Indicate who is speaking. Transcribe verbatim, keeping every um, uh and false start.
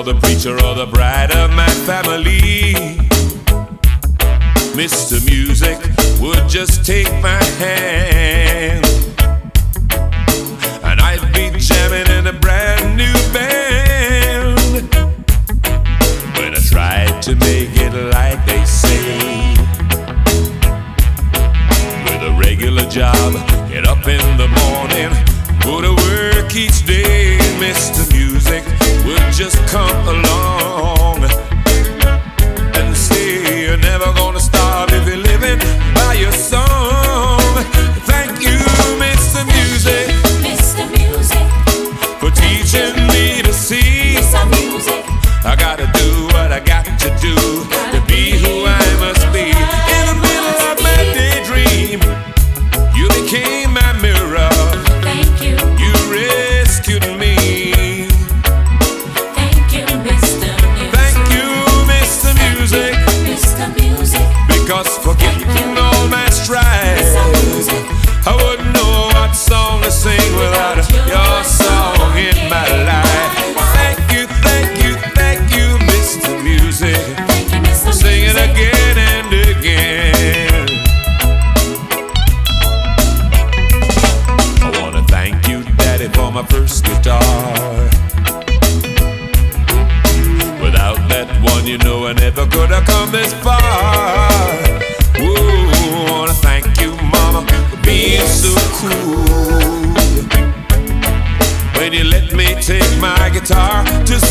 Speaker 1: the preacher or the bride of my family. Mister Music would just take my hand, and I'd be jamming in a brand new band. When I tried to make it like they say, with a regular job, get up in the morning, go to work each day, Mister Music would just come along and say, you're never gonna starve if you're living by your song. Thank you, Mister Music,
Speaker 2: Mister Music,
Speaker 1: for teaching me to see.
Speaker 2: Mister Music,
Speaker 1: I gotta do what I got to do to be who I must be. In the middle of my daydream, you became my mirror.
Speaker 2: thank you,
Speaker 1: You rescued me.
Speaker 2: thank you, Mister Music.
Speaker 1: Thank you, Mister Music,
Speaker 2: Mister Music,
Speaker 1: because for getting all my
Speaker 2: Mister
Speaker 1: strides,
Speaker 2: Music,
Speaker 1: I wouldn't know what song to sing without your song in my life. Thank you, thank you, thank you, Mister Music.
Speaker 2: thank you, Mister
Speaker 1: Sing it
Speaker 2: Music.
Speaker 1: again and again. I wanna thank you, Daddy, for my first guitar. Without that one, you know I never could have come this far. Ooh, I wanna thank you, Mama, for being so cool. When you let me take my guitar to